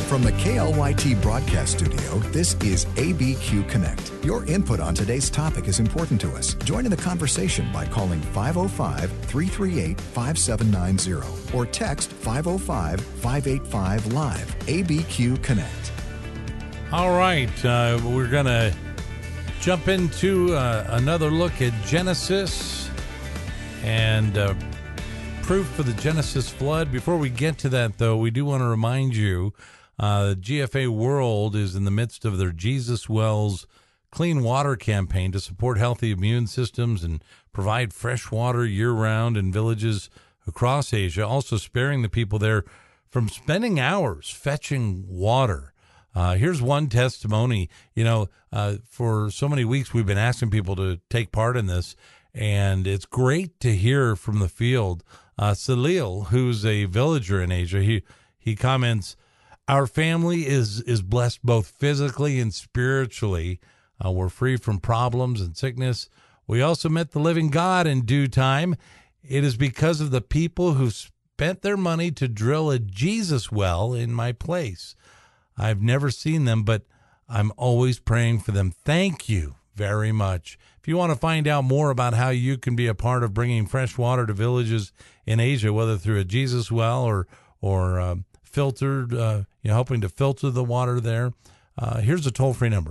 From the KLYT broadcast studio, this is ABQ Connect. Your input on today's topic is important to us. Join in the conversation by calling 505-338-5790 or text 505-585-LIVE. ABQ Connect. All right, we're going to jump into another look at Genesis and proof for the Genesis flood. Before we get to that, though, we do want to remind you GFA World is in the midst of their Jesus Wells Clean Water campaign to support healthy immune systems and provide fresh water year-round in villages across Asia, also sparing the people there from spending hours fetching water. Here's one testimony. For so many weeks we've been asking people to take part in this, and it's great to hear from the field. Salil, who's a villager in Asia, he comments, "Our family is blessed both physically and spiritually. We're free from problems and sickness. We also met the living God in due time. It is because of the people who spent their money to drill a Jesus well in my place. I've never seen them, but I'm always praying for them. Thank you very much." If you want to find out more about how you can be a part of bringing fresh water to villages in Asia, whether through a Jesus well or filtered, helping to filter the water there, here's a toll-free number: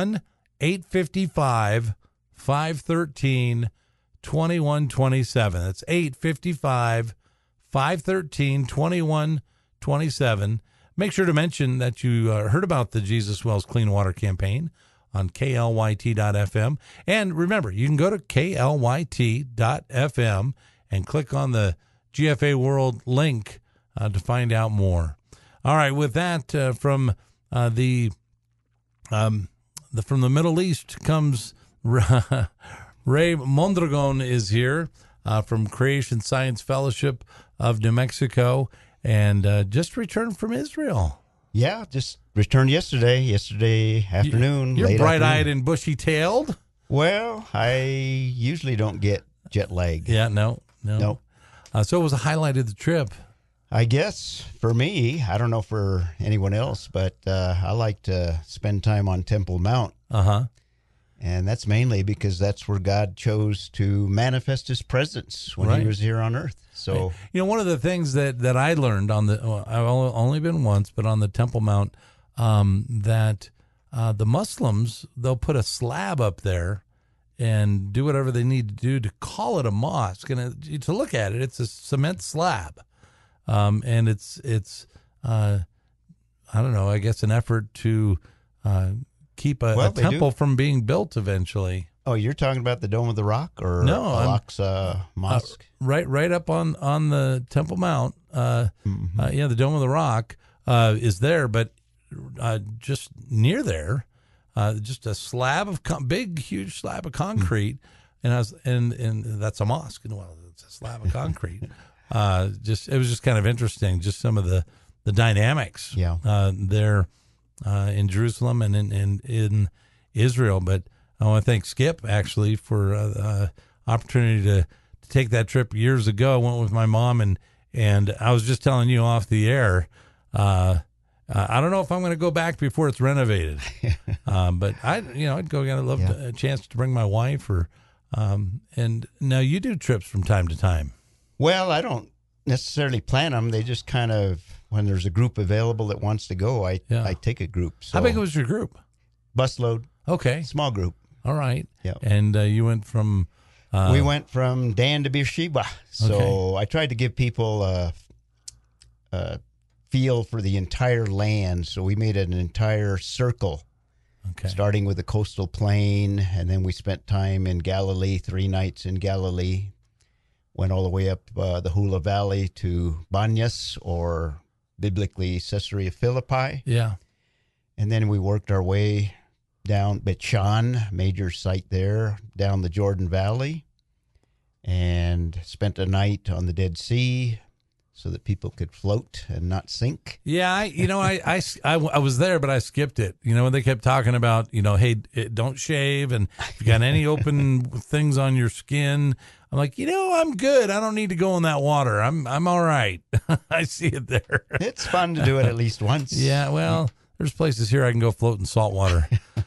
1-855-513-2127. That's 855-513-2127. Make sure to mention that you heard about the Jesus Wells Clean Water campaign on KLYT.FM. And remember, you can go to KLYT.FM and click on the GFA World link to find out more. All right, with that, from the Middle East comes Ray Mondragon is here from Creation Science Fellowship of New Mexico. And just returned from Israel. Yeah, just returned yesterday afternoon. You're bright-eyed afternoon. and bushy-tailed? Well, I usually don't get jet lag. Yeah, no. So it was a highlight of the trip. I guess for me, I don't know for anyone else, but I like to spend time on Temple Mount. Uh-huh. And that's mainly because that's where God chose to manifest his presence when he was here on earth. So, one of the things that I learned I've only been once, but on the Temple Mount, that the Muslims, they'll put a slab up there and do whatever they need to do to call it a mosque. And to look at it, it's a cement slab. And it's I don't know, I guess an effort to keep a temple from being built eventually. Oh, you're talking about the Dome of the Rock or Al-Aqsa Mosque? Right up on the Temple Mount. The Dome of the Rock is there, but just near there, just a slab of huge slab of concrete, and that's a mosque. Well, it's a slab of concrete. It was just kind of interesting, just some of the dynamics there in Jerusalem and in Israel. But I want to thank Skip, actually, for opportunity to take that trip years ago. I went with my mom, and I was just telling you off the air, I don't know if I'm going to go back before it's renovated. But I'd go again. I'd love a chance to bring my wife. And now you do trips from time to time. Well, I don't necessarily plan them. They just kind of, when there's a group available that wants to go, I take a group. So. How big was your group? Busload. Okay. Small group. All right. Yeah. And you went from... we went from Dan to Beersheba. So I tried to give people a feel for the entire land. So we made an entire circle, starting with the coastal plain. And then we spent time in Galilee, 3 nights in Galilee. Went all the way up the Hula Valley to Banyas, or biblically Caesarea Philippi. Yeah. And then we worked our way down Bet-Shan, major site there, down the Jordan Valley, and spent a night on the Dead Sea, so that people could float and not sink. Yeah, I was there, but I skipped it. When they kept talking about, hey, don't shave, and if you got any open things on your skin, I'm like, I'm good. I don't need to go in that water. I'm all right. I see it there. It's fun to do it at least once. Yeah, well, there's places here I can go float in salt water.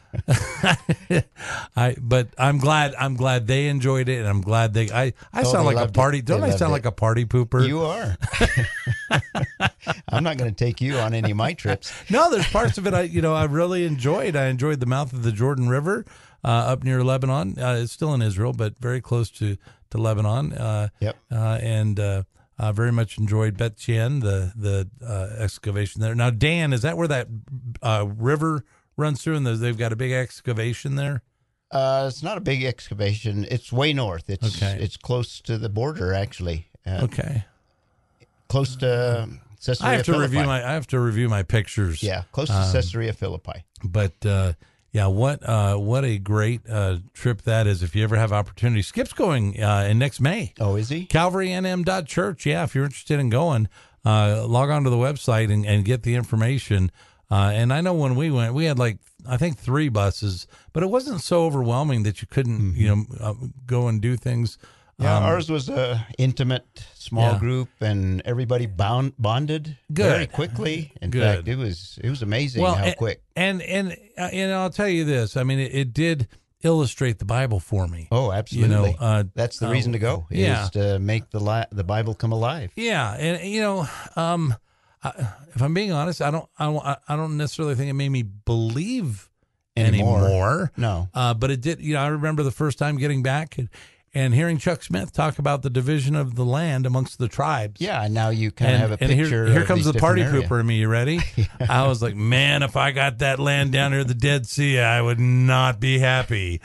But I'm glad they enjoyed it, and I'm glad I sound like a party. Don't I sound like a party pooper? You are. I'm not going to take you on any of my trips. No, there's parts of it I really enjoyed. I enjoyed the mouth of the Jordan River up near Lebanon. It's still in Israel, but very close to Lebanon. Yep. And very much enjoyed Bet Shean, the excavation there. Now, Dan, is that where that river runs through, and they've got a big excavation there? It's not a big excavation. It's way north. It's close to the border, actually. Okay. Close to Caesarea Philippi. I have to review my pictures. Yeah, close to Caesarea Philippi. But yeah, what a great trip that is. If you ever have opportunity, Skip's going in next May. Oh, is he? CalvaryNM.church. Yeah, if you're interested in going, log on to the website and get the information. And I know when we went, we had I think 3 buses, but it wasn't so overwhelming that you couldn't, go and do things. Yeah, ours was a intimate small group, and everybody bonded very quickly. In fact, it was amazing how quick. And I'll tell you this. I mean, it did illustrate the Bible for me. Oh, absolutely. That's the reason to go. Is to make the Bible come alive. Yeah, and if I'm being honest, I don't necessarily think it made me believe anymore. No, but it did. I remember the first time getting back and hearing Chuck Smith talk about the division of the land amongst the tribes. Yeah, and now you kind of have a picture. And here comes the party area. pooper in me. You ready? Yeah. I was like, man, if I got that land down here at the Dead Sea, I would not be happy.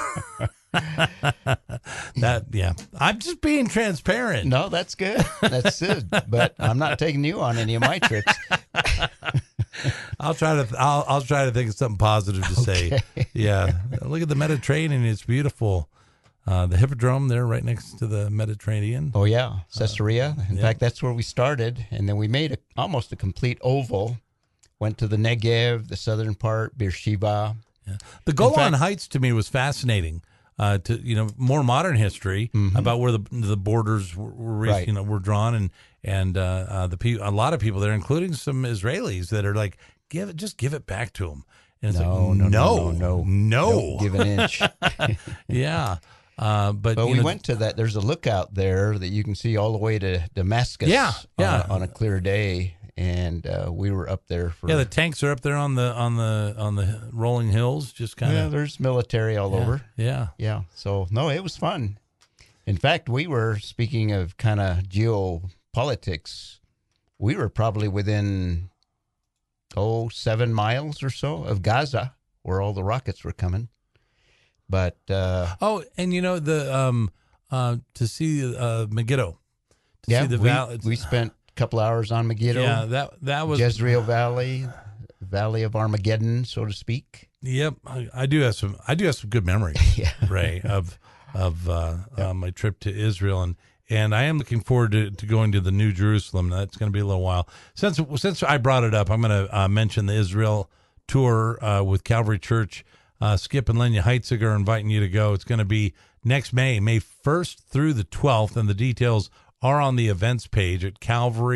I'm just being transparent. No, that's good. That's good. But I'm not taking you on any of my trips. I'll try to think of something positive to say. Yeah, look at the Mediterranean; it's beautiful. The Hippodrome there, right next to the Mediterranean. Oh yeah, Caesarea. In fact, that's where we started, and then we made almost a complete oval. Went to the Negev, the southern part, Beersheba. Yeah. The Golan Heights to me was fascinating. To more modern history about where the borders were drawn, and a lot of people there, including some Israelis, that are like, give it back to them. And it's no, don't give an inch. Yeah. But we went to that. There's a lookout there that you can see all the way to Damascus. On a clear day, and we were up there for. Yeah, the tanks are up there on the rolling hills, just kind of. Yeah, there's military all over. Yeah. So no, it was fun. In fact, we were speaking of kind of geopolitics. We were probably within 7 miles or so of Gaza, where all the rockets were coming. But and to see Megiddo, see the valley. We spent a couple hours on Megiddo. Yeah, that was Jezreel Valley of Armageddon, so to speak. Yep, I do have some good memories, Ray, of my trip to Israel, and I am looking forward to going to the New Jerusalem. That's going to be a little while. Since I brought it up, I'm going to mention the Israel tour with Calvary Church. Skip and Lenya Heitziger are inviting you to go. It's going to be next May 1st through the 12th, and the details are on the events page at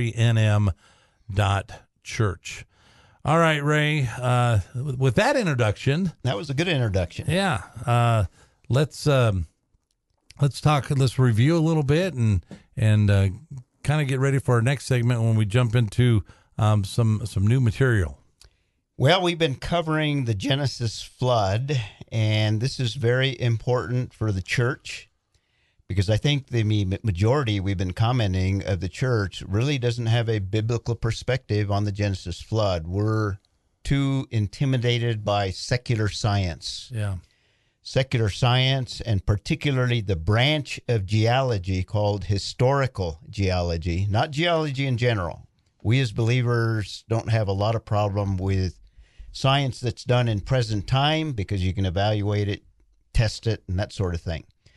calvarynm.church. All right, Ray, with that introduction. That was a good introduction. Yeah. Let's talk, let's review a little bit and kind of get ready for our next segment when we jump into some new material. Well, we've been covering the Genesis flood, and this is very important for the church because I think the majority we've been commenting of the church really doesn't have a biblical perspective on the Genesis flood. We're too intimidated by secular science. Yeah. Secular science, and particularly the branch of geology called historical geology, not geology in general. We as believers don't have a lot of problem with science that's done in present time because you can evaluate it, test it, and that sort of thing.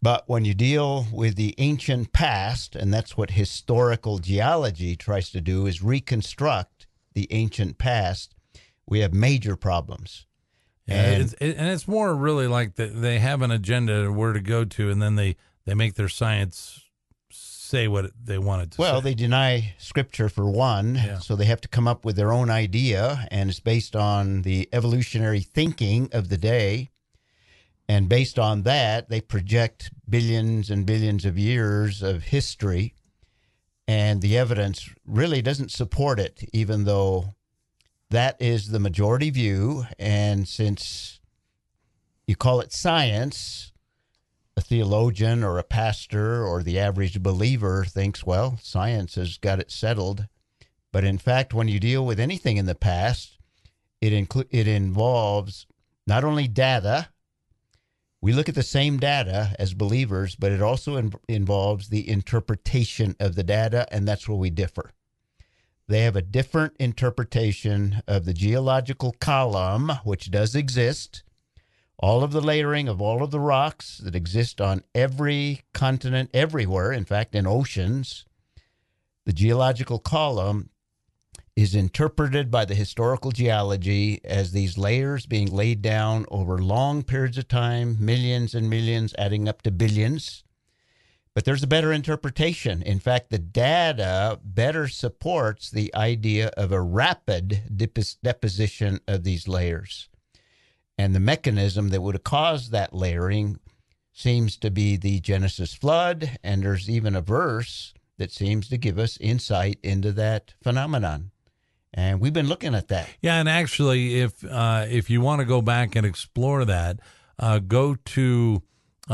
But when you deal with the ancient past, and that's what historical geology tries to do, is reconstruct the ancient past, we have major problems. Yeah, and it's more really like they have an agenda where to go to, and then they make their science say what they wanted to say. Well, they deny scripture for one, so they have to come up with their own idea, and it's based on the evolutionary thinking of the day. And based on that, they project billions and billions of years of history, and the evidence really doesn't support it, even though that is the majority view. And since you call it science, a theologian or a pastor or the average believer thinks, well, science has got it settled. But in fact, when you deal with anything in the past, it involves not only data. We look at the same data as believers, but it also involves the interpretation of the data, and that's where we differ. They have a different interpretation of the geological column, which does exist, all of the layering of all of the rocks that exist on every continent, everywhere, in fact, in oceans. The geological column is interpreted by the historical geology as these layers being laid down over long periods of time, millions and millions, adding up to billions. But there's a better interpretation. In fact, the data better supports the idea of a rapid deposition of these layers. And the mechanism that would have caused that layering seems to be the Genesis flood, and there's even a verse that seems to give us insight into that phenomenon. And we've been looking at that. Yeah, and actually, if you want to go back and explore that, go to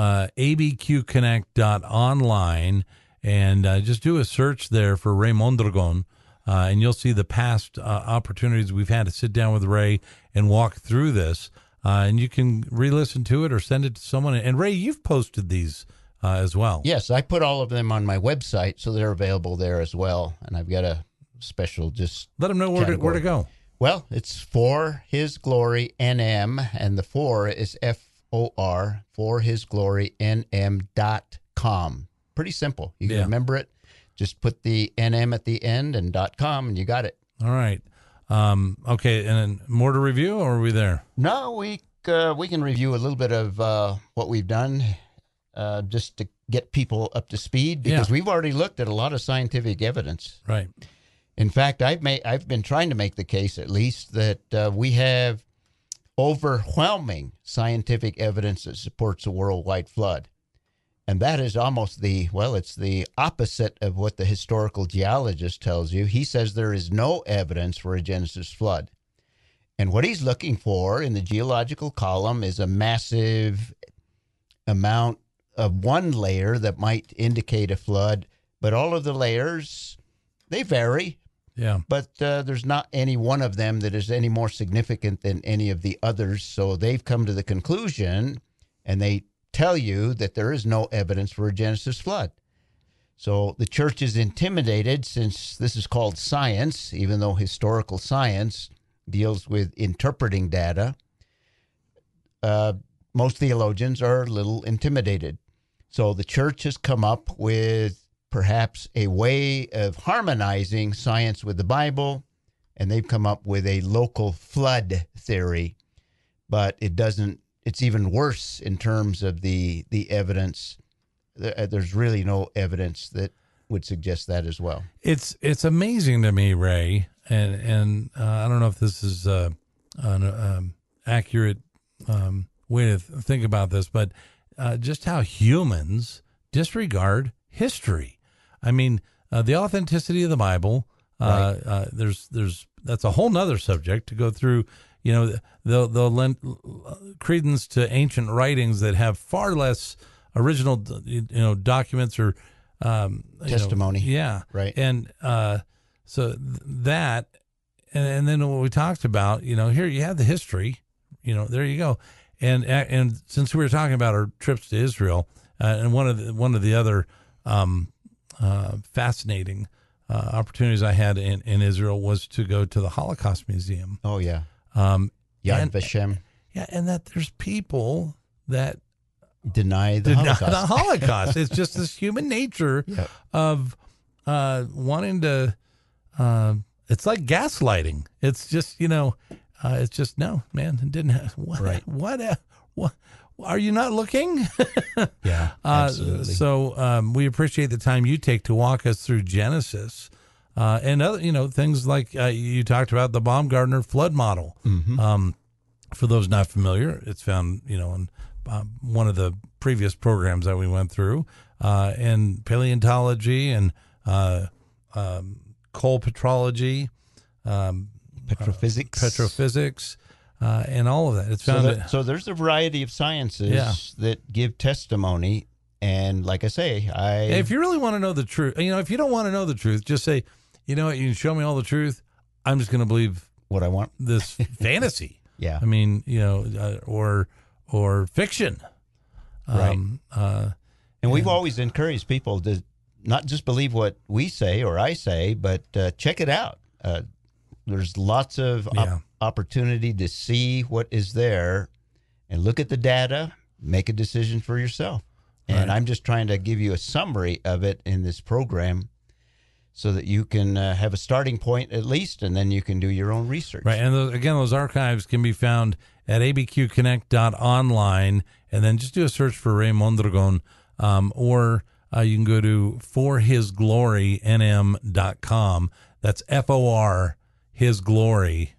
abqconnect.online and just do a search there for Ray Mondragon, and you'll see the past opportunities we've had to sit down with Ray and walk through this. And you can re-listen to it or send it to someone. And Ray, you've posted these as well. Yes, I put all of them on my website, so they're available there as well. And I've got a special just let them know where to go. Well, it's For His Glory NM, and the for is FOR, forhisglorynm.com. Pretty simple. You can remember it. Just put the NM at the end and .com, and you got it. All right. Okay, and then more to review, or are we there? No, we can review a little bit of what we've done just to get people up to speed, because we've already looked at a lot of scientific evidence. Right. In fact, I've been trying to make the case, at least, that we have overwhelming scientific evidence that supports a worldwide flood. And that is almost it's the opposite of what the historical geologist tells you. He says there is no evidence for a Genesis flood. And what he's looking for in the geological column is a massive amount of one layer that might indicate a flood. But all of the layers, they vary. Yeah. But there's not any one of them that is any more significant than any of the others. So they've come to the conclusion, and they tell you that there is no evidence for a Genesis flood. So the church is intimidated, since this is called science, even though historical science deals with interpreting data. Most theologians are a little intimidated. So the church has come up with perhaps a way of harmonizing science with the Bible, and they've come up with a local flood theory. But it's even worse in terms of the evidence. There's really no evidence that would suggest that as well. It's amazing to me, Ray, and I don't know if this is an accurate way to think about this, but just how humans disregard history. I mean, the authenticity of the Bible. Right. There's that's a whole nother subject to go through. You know, they'll lend credence to ancient writings that have far less original, documents or testimony. Right. And so that, and then what we talked about, here you have the history. There you go. And since we were talking about our trips to Israel, and one of the other fascinating opportunities I had in Israel was to go to the Holocaust Museum. Oh yeah. Yad Vashem. Yeah, and that there's people that deny the Holocaust. It's just this human nature of wanting to. It's like gaslighting. It's just it's just no, man. It didn't. What? Are you not looking? Yeah, absolutely. So we appreciate the time you take to walk us through Genesis and other things like you talked about the Baumgartner flood model. Mm-hmm. For those not familiar, it's found in one of the previous programs that we went through, in paleontology and coal petrology, petrophysics, and all of that. It's found. So there's a variety of sciences that give testimony, and like I say, if you really want to know the truth, if you don't want to know the truth, just say, you know what, you can show me all the truth. I'm just going to believe what I want. This fantasy. Yeah. I mean, or fiction. Right. And we've always encouraged people to not just believe what we say or I say, but check it out. There's lots of opportunity to see what is there and look at the data, make a decision for yourself. And I'm just trying to give you a summary of it in this program so that you can have a starting point at least, and then you can do your own research. Right. And those archives can be found at abqconnect.online, and then just do a search for Ray Mondragon, or you can go to forhisglorynm.com. That's FOR His Glory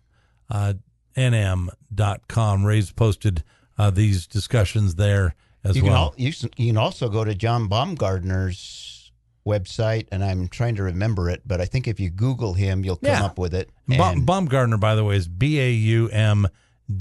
nm.com. Ray's posted these discussions there as well. You can also go to John Baumgartner's website, and I'm trying to remember it, but I think if you Google him, you'll come up with it. Baumgartner, by the way, is Baumgardner.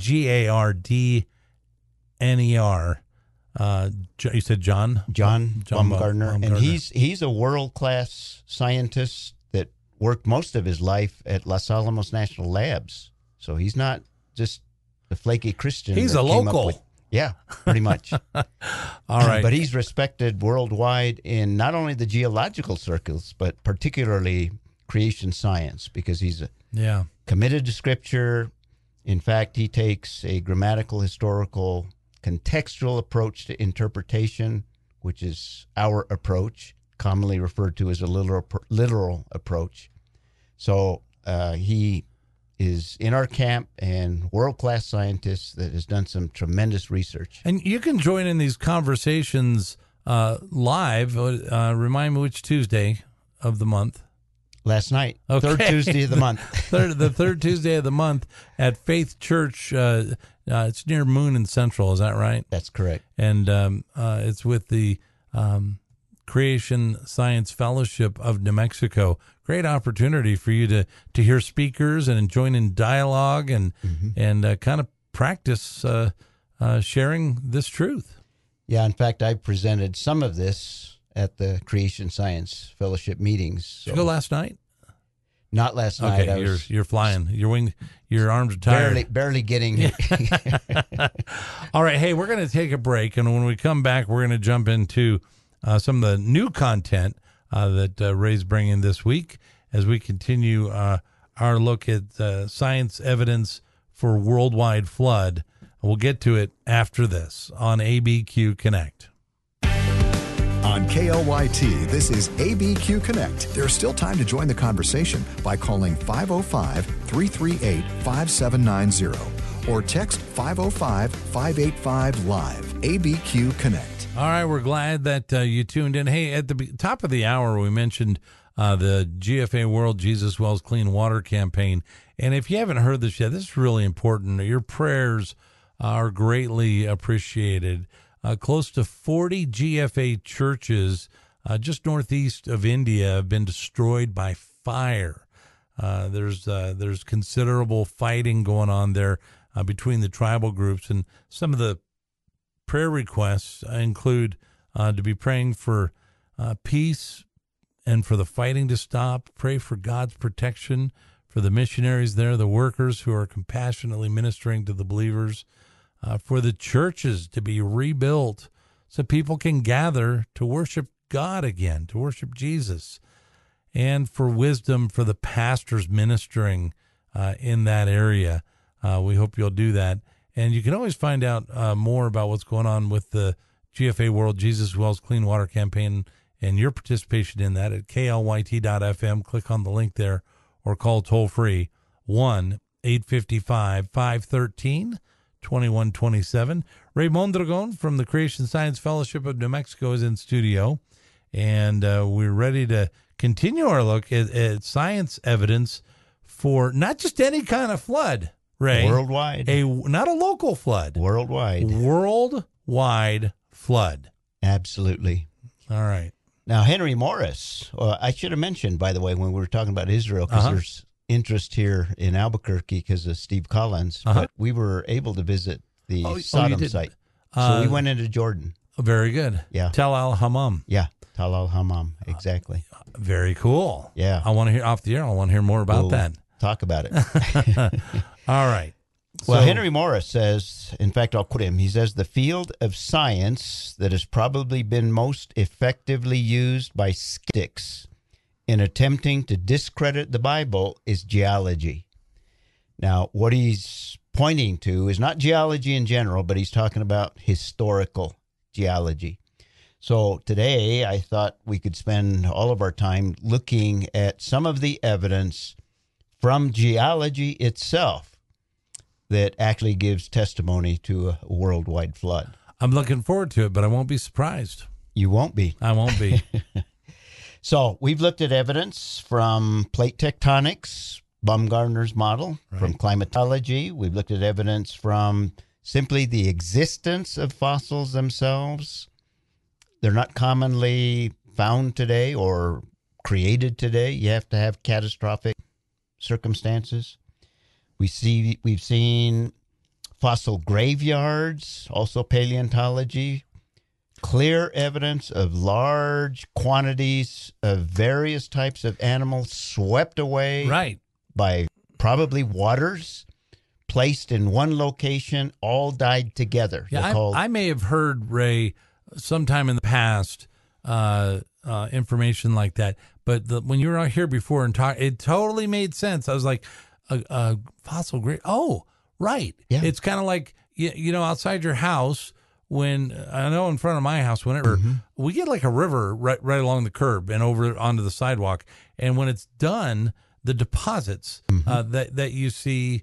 You said John Baumgartner, and he's a world-class scientist that worked most of his life at Los Alamos National Labs. So he's not just a flaky Christian. He's a local. Yeah, pretty much. All right. But he's respected worldwide in not only the geological circles, but particularly creation science, because he's committed to Scripture. In fact, he takes a grammatical, historical, contextual approach to interpretation, which is our approach, commonly referred to as a literal approach. So he is in our camp and world-class scientist that has done some tremendous research. And you can join in these conversations live. Remind me which Tuesday of the month. Last night, okay. Third Tuesday of the month. The third Tuesday of the month at Faith Church. It's near Moon and Central. Is that right? That's correct. And it's with the Creation Science Fellowship of New Mexico. Great opportunity for you to hear speakers and join in dialogue and kind of practice sharing this truth. Yeah, in fact, I presented some of this at the Creation Science Fellowship meetings. So. Did you go last night? Not last night. Okay, you're flying. Your arms are tired. Barely getting here. All right, hey, we're going to take a break, and when we come back, we're going to jump into some of the new content that Ray's bringing this week as we continue our look at science evidence for worldwide flood. We'll get to it after this on ABQ Connect. On KLYT, this is ABQ Connect. There's still time to join the conversation by calling 505-338-5790 or text 505-585-LIVE. ABQ Connect. All right, we're glad that you tuned in. Hey, at the top of the hour, we mentioned the GFA World Jesus Wells Clean Water Campaign. And if you haven't heard this yet, this is really important. Your prayers are greatly appreciated. Close to 40 GFA churches just northeast of India have been destroyed by fire. There's considerable fighting going on there between the tribal groups, and some of the prayer requests include to be praying for peace and for the fighting to stop. Pray for God's protection for the missionaries there, the workers who are compassionately ministering to the believers. For the churches to be rebuilt so people can gather to worship God again, to worship Jesus, and for wisdom for the pastors ministering in that area. We hope you'll do that. And you can always find out more about what's going on with the GFA World Jesus Wells Clean Water Campaign and your participation in that at KLYT.FM. Click on the link there or call toll free 1-855-513-2127. Ray Mondragon from the Creation Science Fellowship of New Mexico is in studio, and we're ready to continue our look at science evidence for not just any kind of flood, Ray. Worldwide. Not a local flood. Worldwide. Worldwide flood. Absolutely. All right. Now, Henry Morris, I should have mentioned, by the way, when we were talking about Israel, because there's interest here in Albuquerque because of Steve Collins, but we were able to visit the Sodom site. So we went into Jordan. Very good. Yeah. Tel al-Hammam. Yeah. Tal al-Hammam. Exactly. Very cool. Yeah. I want to hear off the air. I want to hear more about that. Talk about it. All right. Well, Henry Morris says, in fact, I'll quote him. He says, the field of science that has probably been most effectively used by skeptics in attempting to discredit the Bible is geology. Now, what he's pointing to is not geology in general, but he's talking about historical geology. So today, I thought we could spend all of our time looking at some of the evidence from geology itself that actually gives testimony to a worldwide flood. I'm looking forward to it, but I won't be surprised. You won't be. I won't be. So we've looked at evidence from plate tectonics, Baumgartner's model, from climatology. We've looked at evidence from simply the existence of fossils themselves. They're not commonly found today or created today. You have to have catastrophic circumstances. We've seen fossil graveyards, also paleontology, clear evidence of large quantities of various types of animals swept away by probably waters, placed in one location, all died together. Yeah, I may have heard, Ray, sometime in the past, information like that. But when you were out here before and talk, it totally made sense. I was like, a fossil grave. Oh, right. Yeah. It's kind of like, outside your house, when I know in front of my house, whenever we get like a river right along the curb and over onto the sidewalk. And when it's done, the deposits that you see,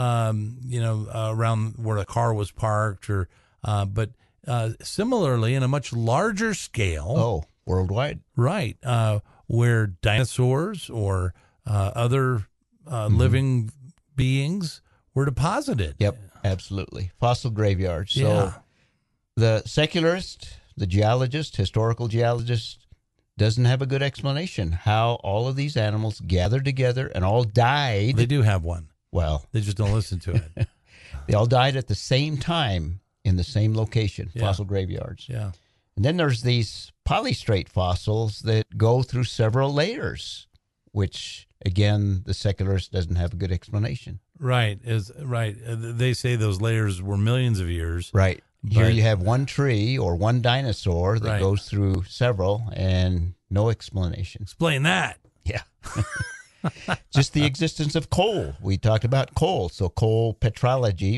around where the car was parked but similarly in a much larger scale. Oh, worldwide. Right. Where dinosaurs or other living beings were deposited. Yep, absolutely. Fossil graveyards. So the secularist, the geologist, historical geologist, doesn't have a good explanation how all of these animals gathered together and all died. They do have one. Well, they just don't listen to it. They all died at the same time in the same location, fossil graveyards. Yeah. And then there's these polystrate fossils that go through several layers, which, again, the secularist doesn't have a good explanation. Right. They say those layers were millions of years. Right. Here you have one tree or one dinosaur that goes through several and no explanation. Explain that. Yeah. Just the existence of coal. We talked about coal. So coal petrology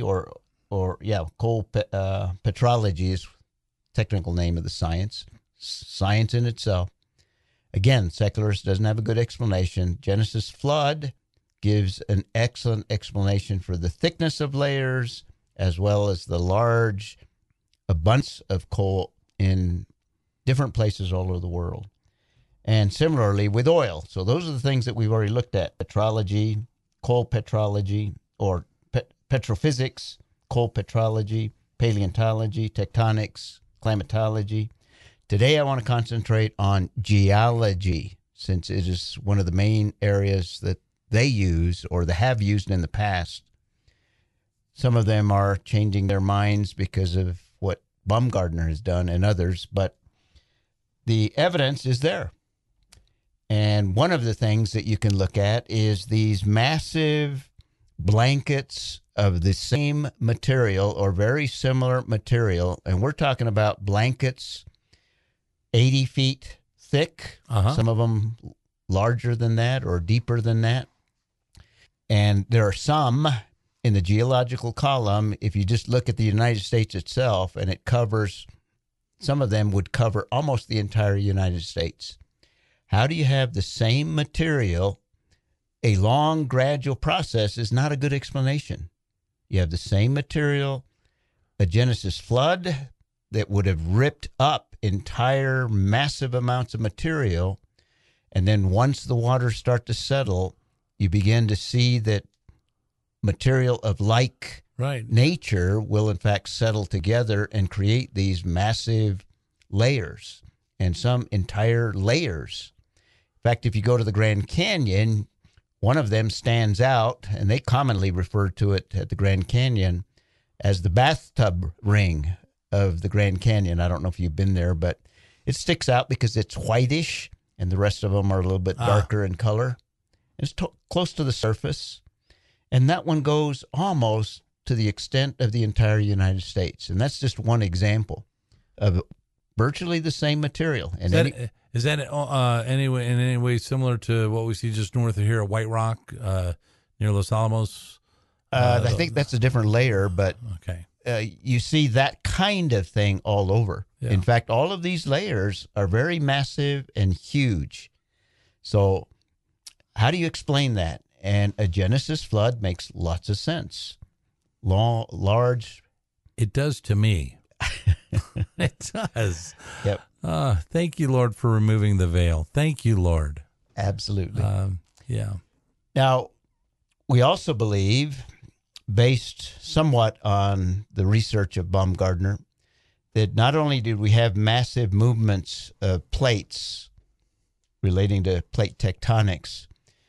coal petrology is technical name of the science. Science in itself. Again, secularist doesn't have a good explanation. Genesis flood gives an excellent explanation for the thickness of layers as well as the large abundance of coal in different places all over the world. And similarly with oil. So those are the things that we've already looked at. Petrology, coal petrology, or petrophysics, coal petrology, paleontology, tectonics, climatology. Today I want to concentrate on geology, since it is one of the main areas that they use or they have used in the past. Some of them are changing their minds because of what Baumgartner has done and others, but the evidence is there. And one of the things that you can look at is these massive blankets of the same material or very similar material. And we're talking about blankets 80 feet thick, some of them larger than that or deeper than that. And there are some in the geological column, if you just look at the United States itself, and it covers some of them would cover almost the entire United States. How do you have the same material? A long, gradual process is not a good explanation. You have the same material, a Genesis flood that would have ripped up entire massive amounts of material. And then once the waters start to settle, you begin to see that material of like nature will in fact settle together and create these massive layers, and some entire layers. In fact, if you go to the Grand Canyon, one of them stands out, and they commonly refer to it at the Grand Canyon as the bathtub ring of the Grand Canyon. I don't know if you've been there, but it sticks out because it's whitish, and the rest of them are a little bit darker in color. It's close to the surface, and that one goes almost to the extent of the entire United States. And that's just one example of virtually the same material. And is that anyway in any way similar to what we see just north of here at White Rock, near Los Alamos? I think that's a different layer, but okay. You see that kind of thing all over. Yeah. In fact, all of these layers are very massive and huge. So how do you explain that? And a Genesis flood makes lots of sense. Large. It does to me. It does. Yep. Thank you, Lord, for removing the veil. Thank you, Lord. Absolutely. Yeah. Now, we also believe, based somewhat on the research of Baumgartner, that not only did we have massive movements of plates relating to plate tectonics,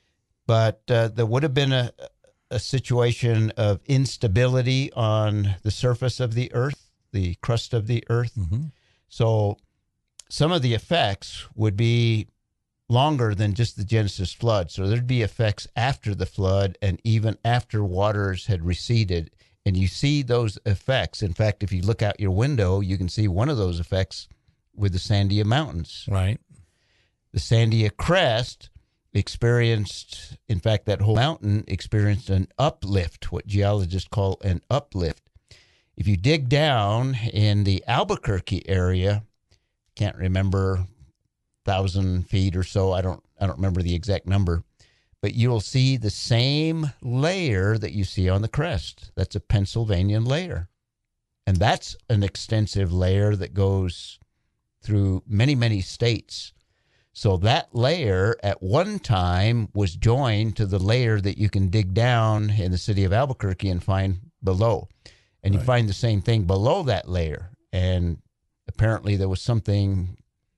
but there would have been a situation of instability on the surface of the earth, the crust of the earth. Mm-hmm. So some of the effects would be longer than just the Genesis flood. So there'd be effects after the flood and even after waters had receded. And you see those effects. In fact, if you look out your window, you can see one of those effects with the Sandia Mountains. Right. The Sandia Crest experienced, in fact, that whole mountain experienced an uplift, what geologists call an uplift. If you dig down in the Albuquerque area, can't remember, 1,000 feet or so, I don't remember the exact number, but you'll see the same layer that you see on the crest. That's a Pennsylvanian layer. And that's an extensive layer that goes through many, many states. So that layer at one time was joined to the layer that you can dig down in the city of Albuquerque and find below. And you find the same thing below that layer. And apparently there was something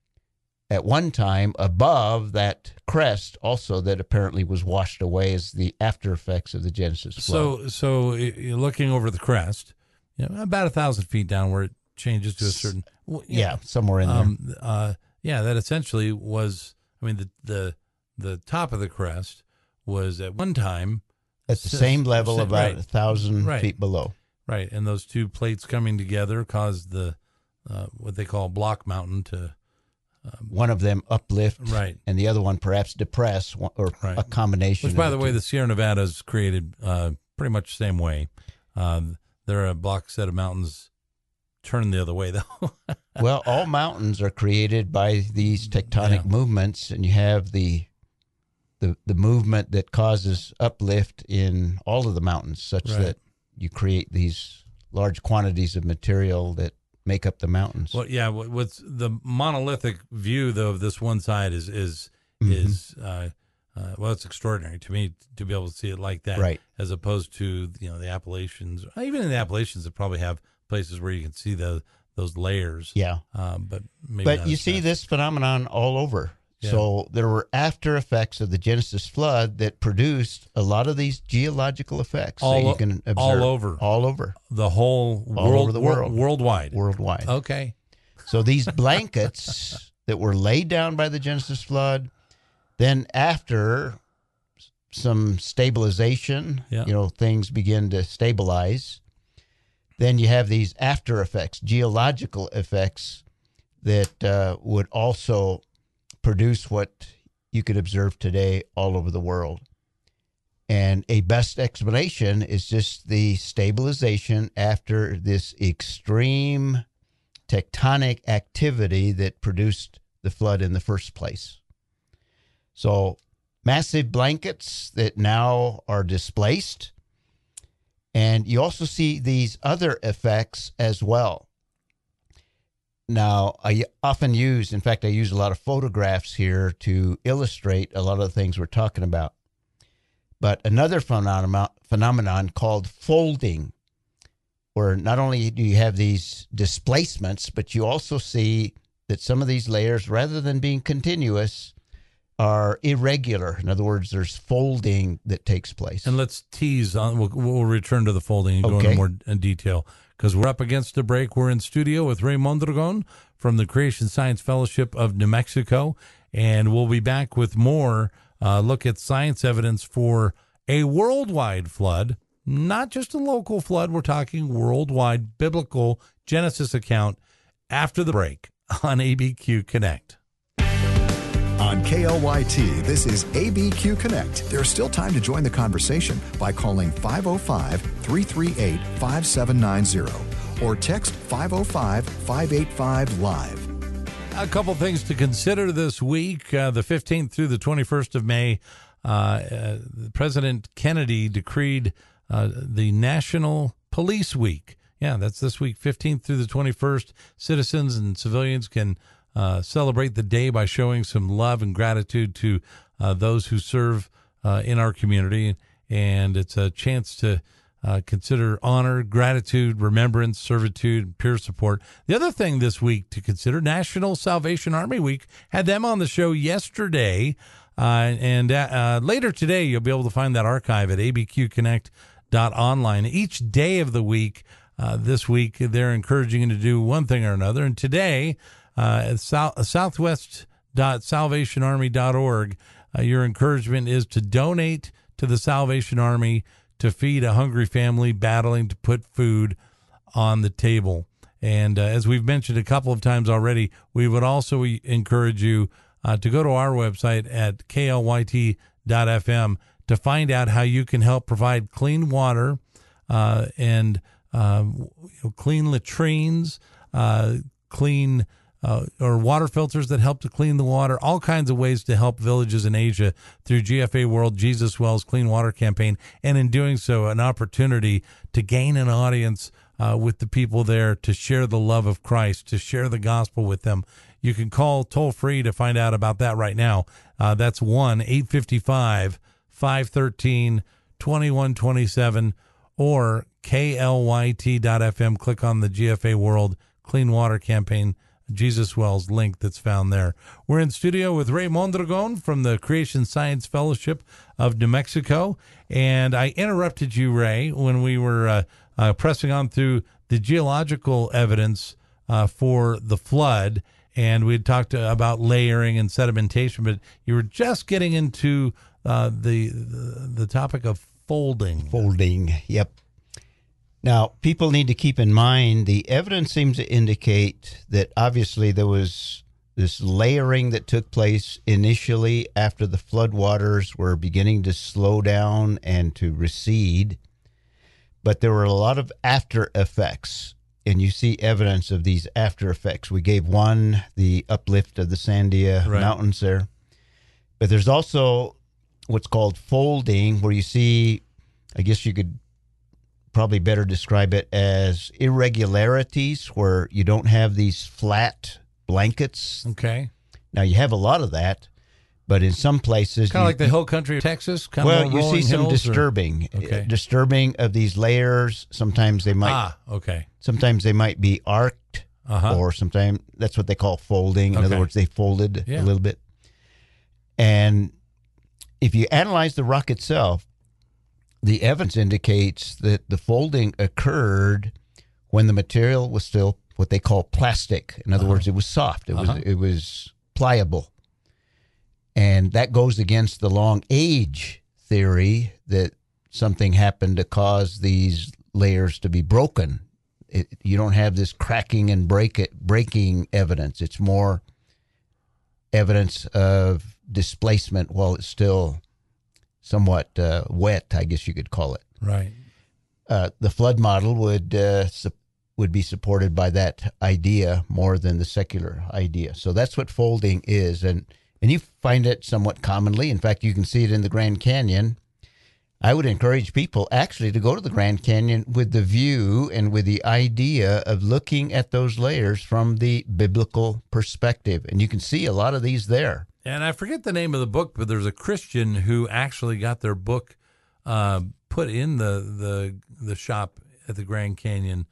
at one time above that crest also that apparently was washed away as the after effects of the Genesis flood. So you're looking over the crest, about 1,000 feet down where it changes to a certain... somewhere in there. That essentially was, the top of the crest was at one time... At the same level, about 1,000 feet below. Right, and those two plates coming together caused the what they call Block Mountain to... one of them uplift, right, and the other one perhaps depress, or a combination. Which, by the way, the Sierra Nevada is created pretty much the same way. They're a block set of mountains turned the other way, though. Well, all mountains are created by these tectonic movements, and you have the movement that causes uplift in all of the mountains, such that you create these large quantities of material that make up the mountains. Well, yeah. What's the monolithic view, though, of this one side is it's extraordinary to me to be able to see it like that, right? As opposed to the Appalachians. Even in the Appalachians, they probably have places where you can see those layers. Yeah, but you see this phenomenon all over. Yeah. So there were after effects of the Genesis flood that produced a lot of these geological effects that you can observe all over the whole world, over the world, worldwide. Okay. So these blankets that were laid down by the Genesis flood, then after some stabilization, things begin to stabilize. Then you have these after effects, geological effects that would also produce what you could observe today all over the world. And a best explanation is just the stabilization after this extreme tectonic activity that produced the flood in the first place. So massive blankets that now are displaced. And you also see these other effects as well. Now, I often use, in fact, I use a lot of photographs here to illustrate a lot of the things we're talking about. But another phenomenon called folding, where not only do you have these displacements, but you also see that some of these layers, rather than being continuous, are irregular. In other words, there's folding that takes place. And let's tease on, we'll return to the folding and go into more detail, because we're up against the break. We're in studio with Ray Mondragon from the Creation Science Fellowship of New Mexico, and we'll be back with more look at science evidence for a worldwide flood, not just a local flood. We're talking worldwide biblical Genesis account after the break on ABQ Connect. On KLYT, this is ABQ Connect. There's still time to join the conversation by calling 505-338-5790 or text 505-585-LIVE. A couple things to consider this week. The 15th through the 21st of May, President Kennedy decreed the National Police Week. Yeah, that's this week, 15th through the 21st. Citizens and civilians can celebrate the day by showing some love and gratitude to those who serve in our community. And it's a chance to consider honor, gratitude, remembrance, servitude, peer support. The other thing this week to consider, National Salvation Army Week. Had them on the show yesterday. And later today, you'll be able to find that archive at abqconnect.online. Each day of the week, this week, they're encouraging you to do one thing or another. And today, southwest.salvationarmy.org, your encouragement is to donate to the Salvation Army to feed a hungry family battling to put food on the table. And as we've mentioned a couple of times already, we would also encourage you to go to our website at klyt.fm to find out how you can help provide clean water and clean latrines, clean or water filters that help to clean the water, all kinds of ways to help villages in Asia through GFA World Jesus Wells Clean Water Campaign, and in doing so, an opportunity to gain an audience with the people there, to share the love of Christ, to share the gospel with them. You can call toll-free to find out about that right now. That's 1-855-513-2127 or klyt.fm. Click on the GFA World Clean Water Campaign Jesus Wells link that's found there. We're in studio with Ray Mondragon from the Creation Science Fellowship of New Mexico. And I interrupted you, Ray, when we were pressing on through the geological evidence for the flood. And we had talked about layering and sedimentation, but you were just getting into the topic of folding. Folding, yep. Now, people need to keep in mind the evidence seems to indicate that obviously there was this layering that took place initially after the floodwaters were beginning to slow down and to recede. But there were a lot of after effects, and you see evidence of these after effects. We gave one, the uplift of the Sandia Mountains there. But there's also what's called folding, where you see, I guess you could probably better describe it as irregularities, where you don't have these flat blankets. Okay. Now, you have a lot of that, but in some places... Kind of like the hill country of Texas? Well, you see some disturbing of these layers. Sometimes they might... Sometimes they might be arced, or sometimes that's what they call folding. In other words, they folded a little bit. And if you analyze the rock itself, the evidence indicates that the folding occurred when the material was still what they call plastic. In other words, it was soft. It was pliable. And that goes against the long age theory that something happened to cause these layers to be broken. You don't have this cracking and breaking evidence. It's more evidence of displacement while it's still somewhat wet, I guess you could call it. Right. The flood model would would be supported by that idea more than the secular idea. So that's what folding is. And you find it somewhat commonly. In fact, you can see it in the Grand Canyon. I would encourage people actually to go to the Grand Canyon with the view and with the idea of looking at those layers from the biblical perspective. And you can see a lot of these there. And I forget the name of the book, but there's a Christian who actually got their book put in the shop at the Grand Canyon,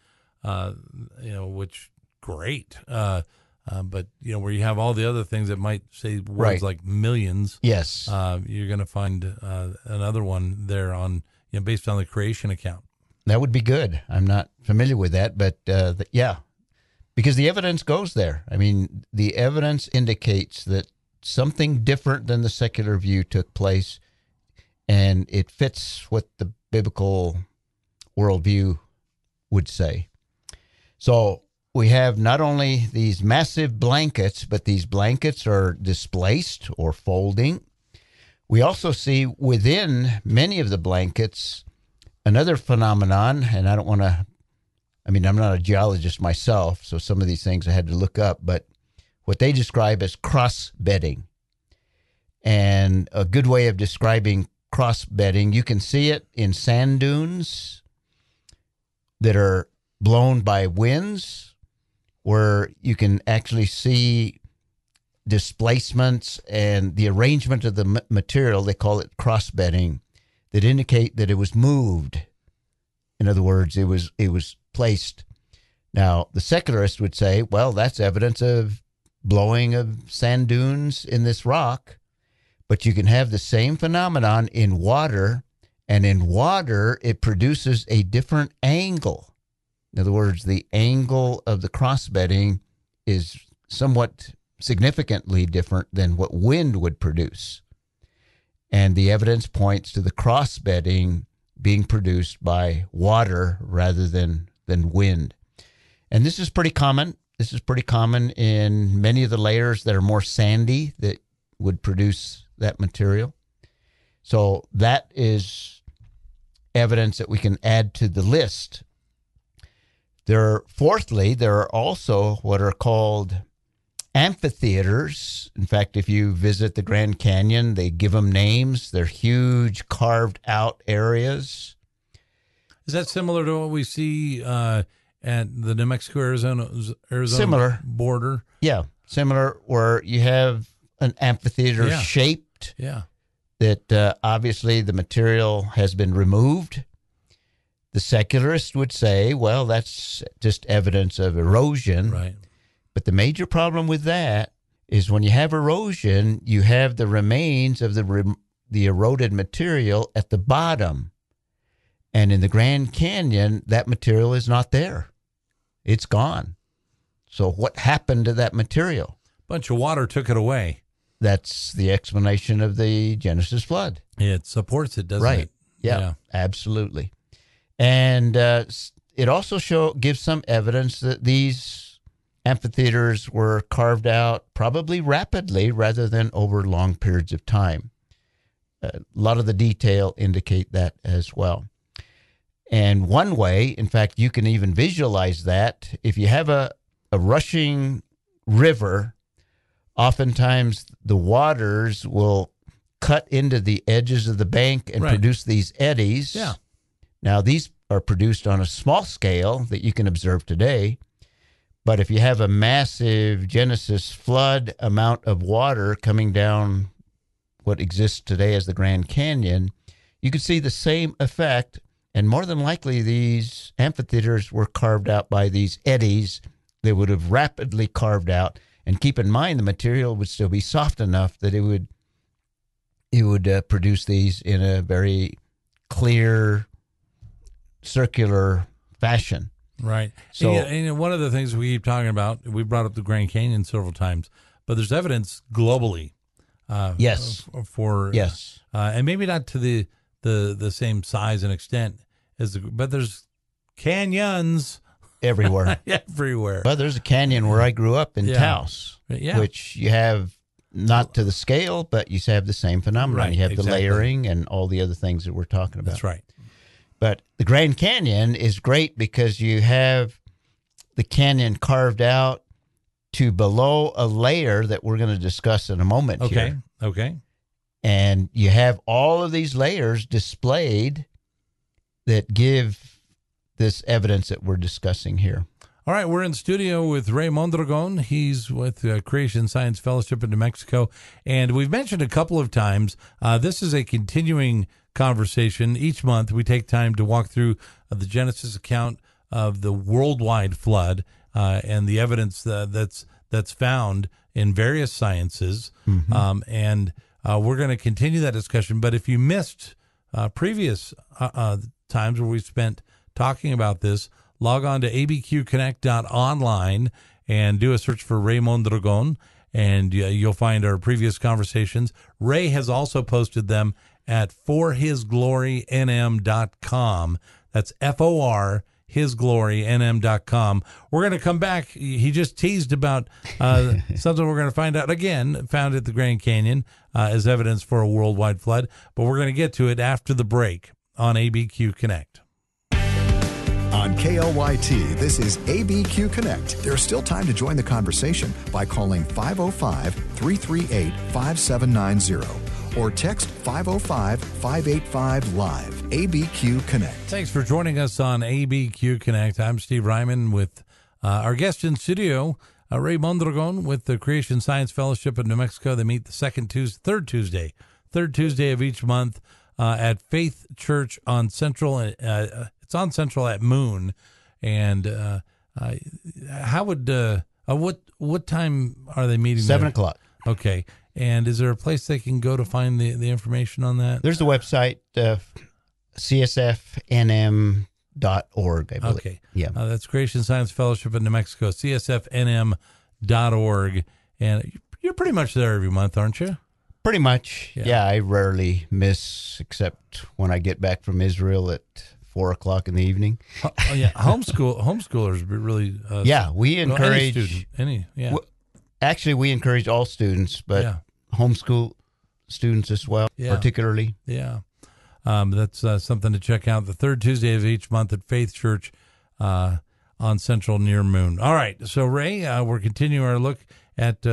which great. But, where you have all the other things that might say words like millions. Yes. You're going to find another one there on, based on the creation account. That would be good. I'm not familiar with that, but yeah, because the evidence goes there. I mean, the evidence indicates that something different than the secular view took place, and it fits what the biblical worldview would say. So we have not only these massive blankets, but these blankets are displaced or folding. We also see within many of the blankets another phenomenon, and I'm not a geologist myself, so some of these things I had to look up, but what they describe as cross-bedding. And a good way of describing cross-bedding, you can see it in sand dunes that are blown by winds, where you can actually see displacements and the arrangement of the material, they call it cross-bedding, that indicate that it was moved. In other words, it was placed. Now, the secularists would say, well, that's evidence of blowing of sand dunes in this rock, but you can have the same phenomenon in water, and in water, it produces a different angle. In other words, the angle of the cross-bedding is somewhat significantly different than what wind would produce. And the evidence points to the cross-bedding being produced by water rather than wind. And this is pretty common. This is pretty common in many of the layers that are more sandy that would produce that material. So that is evidence that we can add to the list. Fourthly, there are also what are called amphitheaters. In fact, if you visit the Grand Canyon, they give them names. They're huge carved out areas. Is that similar to what we see at the New Mexico-Arizona similar border? Yeah, similar, where you have an amphitheater shaped. Yeah. That obviously the material has been removed. The secularists would say, well, that's just evidence of erosion. Right. But the major problem with that is when you have erosion, you have the remains of the eroded material at the bottom. And in the Grand Canyon, that material is not there. It's gone. So what happened to that material? A bunch of water took it away. That's the explanation of the Genesis flood. It supports it, doesn't it? Right. Yeah, absolutely. And it also gives some evidence that these amphitheaters were carved out probably rapidly rather than over long periods of time. A lot of the detail indicate that as well. And one way, in fact, you can even visualize that if you have a rushing river, oftentimes the waters will cut into the edges of the bank and produce these eddies. Yeah. Now, these are produced on a small scale that you can observe today. But if you have a massive Genesis flood amount of water coming down what exists today as the Grand Canyon, you can see the same effect. And more than likely, these amphitheaters were carved out by these eddies. They would have rapidly carved out. And keep in mind, the material would still be soft enough that it would produce these in a very clear, circular fashion. Right. So, and one of the things we keep talking about, we brought up the Grand Canyon several times, but there's evidence globally. Yes. And maybe not to the same size and extent but there's canyons everywhere. Everywhere. Well, there's a canyon where I grew up in Taos, which you have not to the scale, but you have the same phenomenon. Right, you have the layering and all the other things that we're talking about. That's right. But the Grand Canyon is great because you have the canyon carved out to below a layer that we're going to discuss in a moment here. Okay. And you have all of these layers displayed that give this evidence that we're discussing here. All right, we're in studio with Ray Mondragon. He's with Creation Science Fellowship in New Mexico. And we've mentioned a couple of times, this is a continuing conversation. Each month we take time to walk through the Genesis account of the worldwide flood and the evidence that's found in various sciences. And we're going to continue that discussion. But if you missed previous times where we spent talking about this, log on to abqconnect.online and do a search for Ray Mondragon, and you'll find our previous conversations. Ray has also posted them at forhisglorynm.com. That's FOR, hisglorynm.com. We're going to come back. He just teased about something we're going to find out again, found at the Grand Canyon as evidence for a worldwide flood. But we're going to get to it after the break on ABQ Connect. On KLYT, this is ABQ Connect. There's still time to join the conversation by calling 505-338-5790 or text 505-585-LIVE. ABQ Connect. Thanks for joining us on ABQ Connect. I'm Steve Ryman with our guest in studio, Ray Mondragon with the Creation Science Fellowship in New Mexico. They meet the third Tuesday of each month at Faith Church on Central. It's on Central at Moon. And how would what time are they meeting? 7 o'clock. Okay. And is there a place they can go to find the information on that? There's the website, csfnm.org, I believe. Okay. Yeah. That's Creation Science Fellowship in New Mexico, csfnm.org. And you're pretty much there every month, aren't you? Pretty much. Yeah, I rarely miss, except when I get back from Israel at 4 o'clock in the evening. Oh, yeah. Homeschoolers really. We encourage. Any student. Actually, we encourage all students, but homeschool students as well, particularly. Yeah. That's something to check out. The third Tuesday of each month at Faith Church on Central near Moon. All right. So, Ray, we're continuing our look at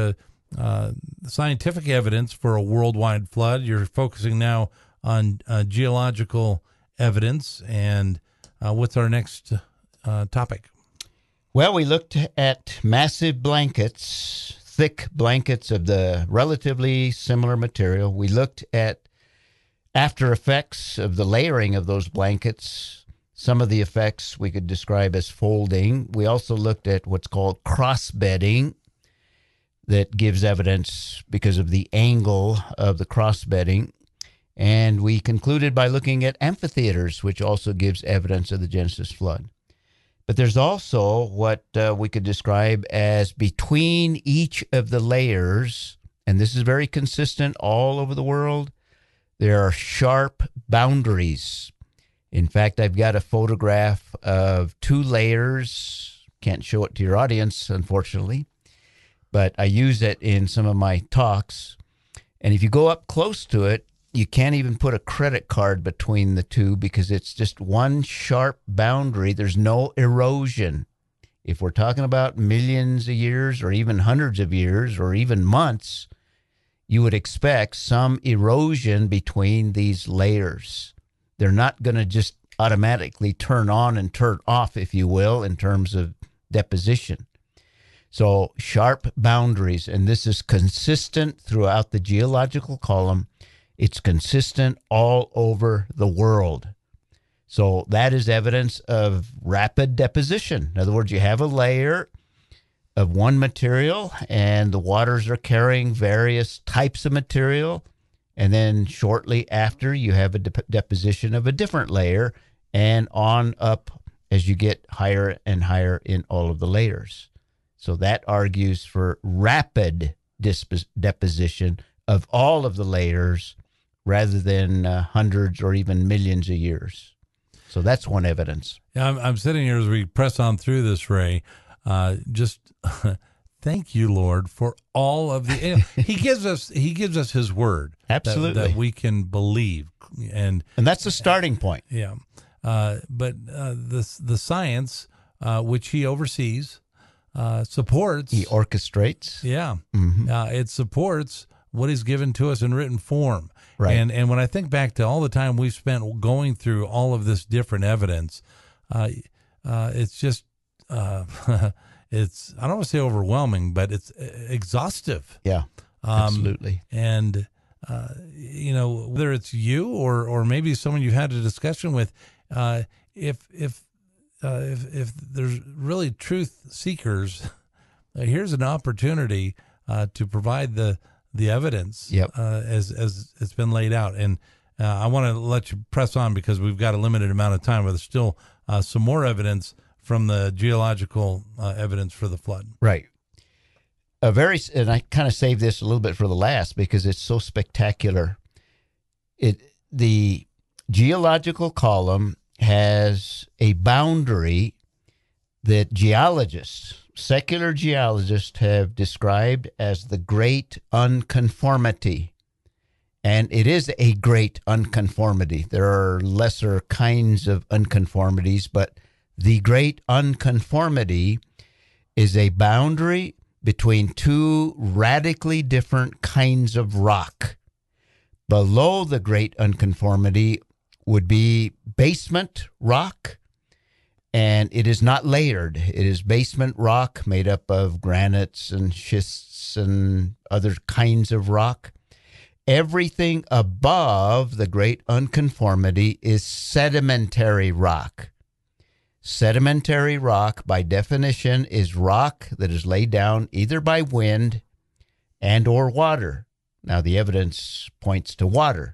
scientific evidence for a worldwide flood. You're focusing now on geological evidence. And what's our next topic? Well, we looked at massive blankets, thick blankets of the relatively similar material. We looked at after effects of the layering of those blankets. Some of the effects we could describe as folding. We also looked at what's called cross-bedding, that gives evidence because of the angle of the cross-bedding. And we concluded by looking at amphitheaters, which also gives evidence of the Genesis flood. But there's also what we could describe as between each of the layers, and this is very consistent all over the world, there are sharp boundaries. In fact, I've got a photograph of 2 layers. Can't show it to your audience, unfortunately, but I use it in some of my talks. And if you go up close to it, you can't even put a credit card between the two because it's just one sharp boundary. There's no erosion. If we're talking about millions of years or even hundreds of years or even months, you would expect some erosion between these layers. They're not going to just automatically turn on and turn off, if you will, in terms of deposition. So sharp boundaries, and this is consistent throughout the geological column. It's consistent all over the world. So that is evidence of rapid deposition. In other words, you have a layer of one material and the waters are carrying various types of material. And then shortly after, you have a deposition of a different layer and on up as you get higher and higher in all of the layers. So that argues for rapid deposition of all of the layers rather than hundreds or even millions of years. So that's one evidence. Yeah, I'm sitting here as we press on through this, Ray. Just thank you, Lord, for all of the. He gives us His word. Absolutely, that we can believe, and that's the starting point. Yeah, but the science which he oversees, supports. He orchestrates. Yeah. Mm-hmm. It supports what is given to us in written form. Right. And when I think back to all the time we've spent going through all of this different evidence, it's just, it's, I don't want to say overwhelming, but it's exhaustive. Yeah, absolutely. And, whether it's you or maybe someone you had a discussion with, if there's really truth seekers, here's an opportunity to provide the evidence. Yep. As it's been laid out. And I want to let you press on because we've got a limited amount of time, but there's still some more evidence from the geological evidence for the flood. Right. And I kind of saved this a little bit for the last because it's so spectacular. The geological column has a boundary that secular geologists have described as the Great Unconformity. And it is a great unconformity. There are lesser kinds of unconformities, but the Great Unconformity is a boundary between two radically different kinds of rock. Below the Great Unconformity would be basement rock, and it is not layered. It is basement rock made up of granites and schists and other kinds of rock. Everything above the Great Unconformity is sedimentary rock. Sedimentary rock, by definition, is rock that is laid down either by wind and or water. Now, the evidence points to water.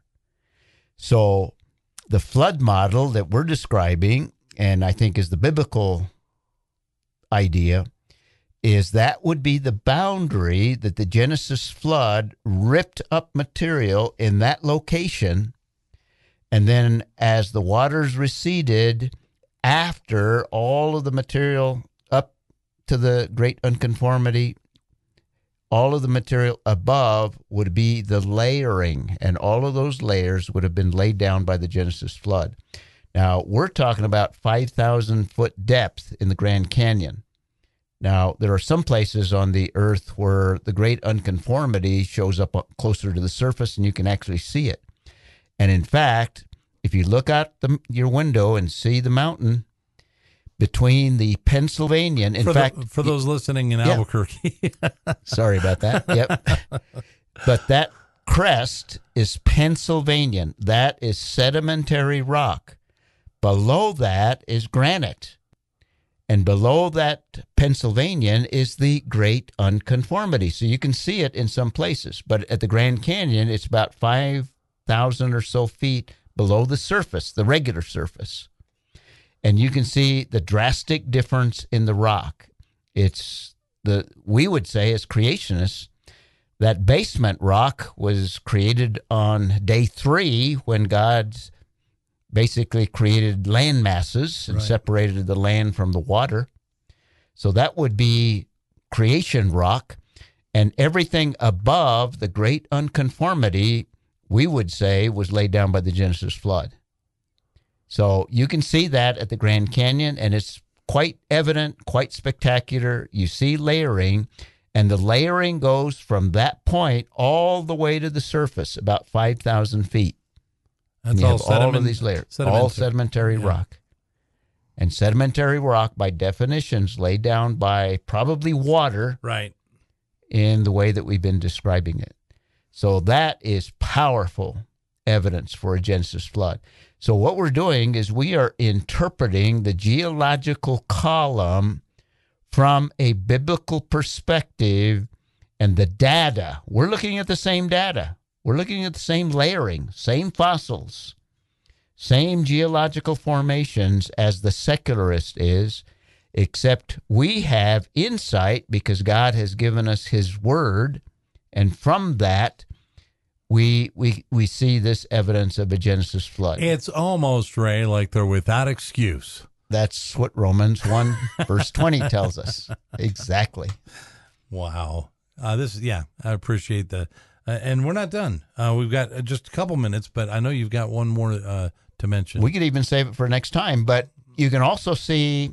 So the flood model that we're describing, and I think is the biblical idea, is that would be the boundary that the Genesis flood ripped up material in that location. And then as the waters receded, after all of the material up to the Great Unconformity, all of the material above would be the layering, and all of those layers would have been laid down by the Genesis flood. Now, we're talking about 5,000-foot depth in the Grand Canyon. Now, there are some places on the earth where the Great Unconformity shows up closer to the surface and you can actually see it. And in fact, if you look out your window and see the mountain between the Pennsylvanian, for those listening in Albuquerque. Sorry about that. Yep. But that crest is Pennsylvanian. That is sedimentary rock. Below that is granite. And below that Pennsylvanian is the Great Unconformity. So you can see it in some places. But at the Grand Canyon, it's about 5,000 or so feet below the surface, the regular surface. And you can see the drastic difference in the rock. We would say as creationists, that basement rock was created on day 3 when God basically created land masses and separated the land from the water. So that would be creation rock. And everything above the Great Unconformity, we would say, was laid down by the Genesis flood. So you can see that at the Grand Canyon, and it's quite evident, quite spectacular. You see layering, and the layering goes from that point all the way to the surface, about 5,000 feet. That's all of these layers, all sedimentary rock. And sedimentary rock, by definition, is laid down by probably water, right, in the way that we've been describing it. So that is powerful evidence for a Genesis flood. So what we're doing is we are interpreting the geological column from a biblical perspective, and the data. We're looking at the same data. We're looking at the same layering, same fossils, same geological formations as the secularist is, except we have insight because God has given us his word, and from that, we see this evidence of a Genesis flood. It's almost, Ray, like they're without excuse. That's what Romans 1 verse 20 tells us. Exactly. Wow. I appreciate that. And we're not done. We've got just a couple minutes, but I know you've got one more to mention. We could even save it for next time, but you can also see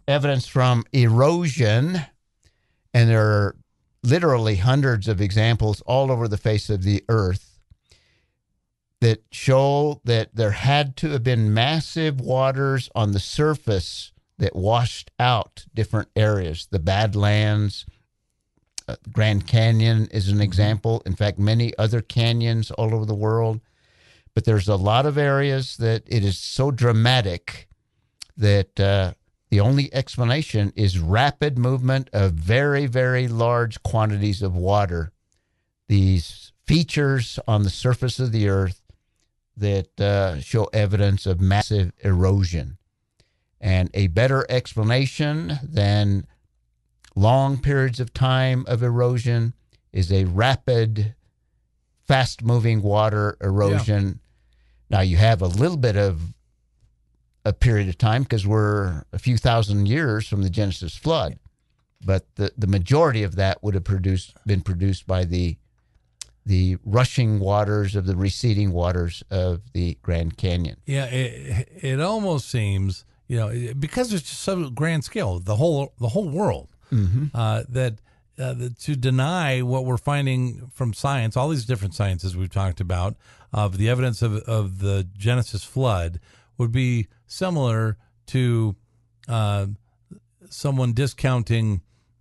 evidence from erosion, and there are literally hundreds of examples all over the face of the earth that show that there had to have been massive waters on the surface that washed out different areas. The Badlands, Grand Canyon is an example. In fact, many other canyons all over the world. But there's a lot of areas that it is so dramatic that the only explanation is rapid movement of very, very large quantities of water. These features on the surface of the earth that show evidence of massive erosion. And a better explanation than long periods of time of erosion is a rapid, fast-moving water erosion. Yeah. Now, you have a little bit of a period of time because we're a few thousand years from the Genesis flood, but the majority of that would have been produced by the rushing waters of the receding waters of the Grand Canyon. Yeah, it almost seems, because it's just so grand scale, the whole world, that to deny what we're finding from science, all these different sciences we've talked about, of the evidence of the Genesis flood would be similar to someone discounting,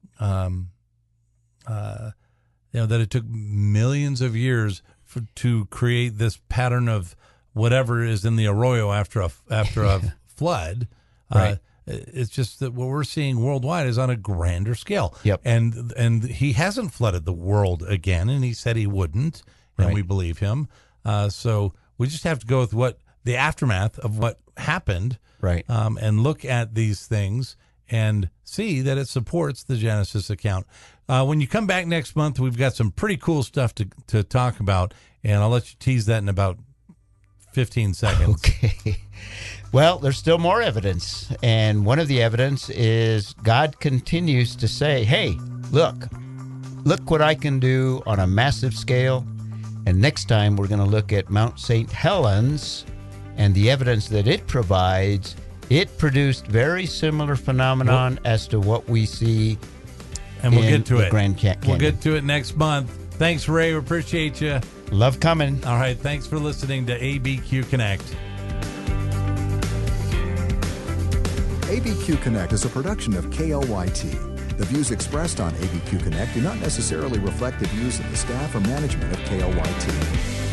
that it took millions of years to create this pattern of whatever is in the arroyo after a flood. Right. It's just that what we're seeing worldwide is on a grander scale. Yep. And he hasn't flooded the world again, and he said he wouldn't, and we believe him. So we just have to go with what the aftermath of what happened, right? And look at these things and see that it supports the Genesis account. When you come back next month, we've got some pretty cool stuff to talk about, and I'll let you tease that in about 15 seconds. Okay. Well, there's still more evidence, and one of the evidence is God continues to say, hey, look what I can do on a massive scale. And next time we're going to look at Mount St. Helens and the evidence that it provides. It produced very similar phenomenon as to what we see and we'll get to the it. Grand Canyon. We'll get to it next month. Thanks, Ray. We appreciate you. Love coming. All right. Thanks for listening to ABQ Connect. ABQ Connect is a production of KLYT. The views expressed on ABQ Connect do not necessarily reflect the views of the staff or management of KLYT.